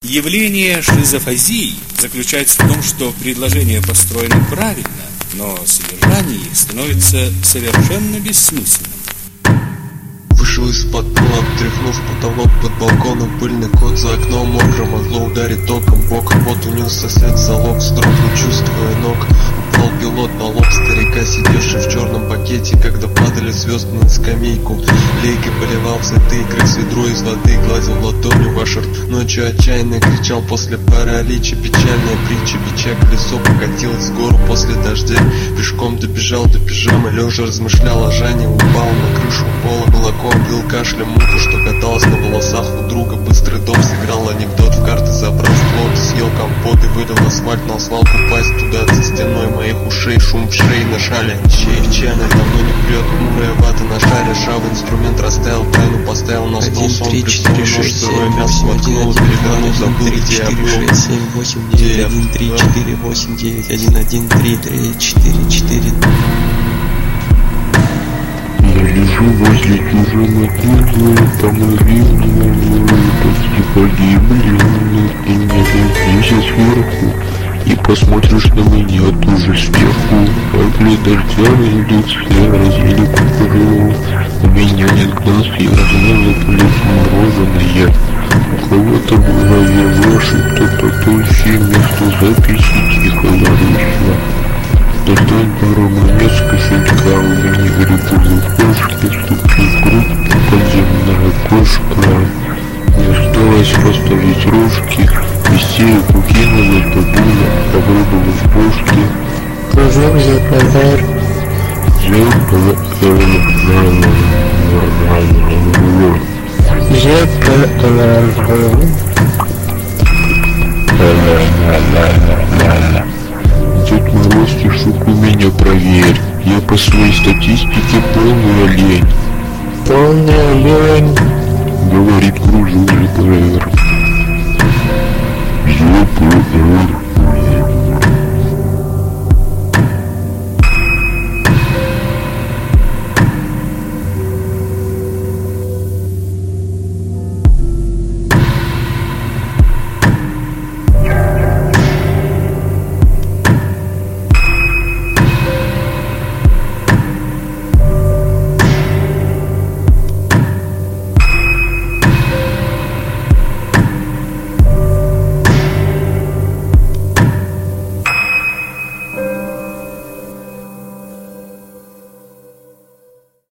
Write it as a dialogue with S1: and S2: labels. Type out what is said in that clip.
S1: Явление шизофазии заключается в том, что предложения построены правильно, но содержание их становится совершенно бессмысленным.
S2: Вышел из-под пола, тряхнув потолок под балконом. Пыльный кот за окном мокро, могло ударить током боком. Вот унесся след залог, вздрогнул, чувствуя ног. Упал пилот на лоб старика, сидевший в черном пакете, когда падали звезды на скамейку. Лейкой поливал цветы, крыс ведро из воды, гладил ладонью ваш рт. Ночью отчаянно кричал после паралича. Печальная притча, бича колесо покатилось в гору после дождя. Пешком добежал до пижамы, лежа размышлял о Жане. Упал на крышу пола, молоко облил кашлем муху, что каталась на волосах у друга. Быстрый дом сыграл анекдот, в карты забрал флот. Съел компот и вылил асфальт на свалку. Пасть туда за стеной моих ушей, шум в шее на шале. Чайная давно не прет, хмурая вата на шаре. Ржавый инструмент растаял, тайну поставил на стол.
S3: 1, 3, 4, 6, 7, 8, 1, 1, 2, 1, 3, 4, 6, 7, 8, 9, 1, 3, 4, 8, 9, 1, 1, 3, 3, 4, 4.
S4: Я лежу возле чужой могилы, помоги мне, почти погибли, и не глядишься сверху, и посмотришь на меня тоже сверху. Капли дождя на лице разъели кукуру, у меня нет глаз, я размазал плюс мороженое. У кого-то в голове ложь, кто-то тощий, вместо записи тихо ворышла. Достать пару монет с кошелька, у меня грибы в кошке, ступи в грудь, подземная кошка. Не осталось расставить рожки, истерику кинула бабуля, попробовала в пушке.
S5: Кружок ЗПР.
S4: Дед Мороз, стишок у меня проверь. Я по своей статистике полная лень.
S5: Полная лень.
S4: Говорит кружок ЗПР.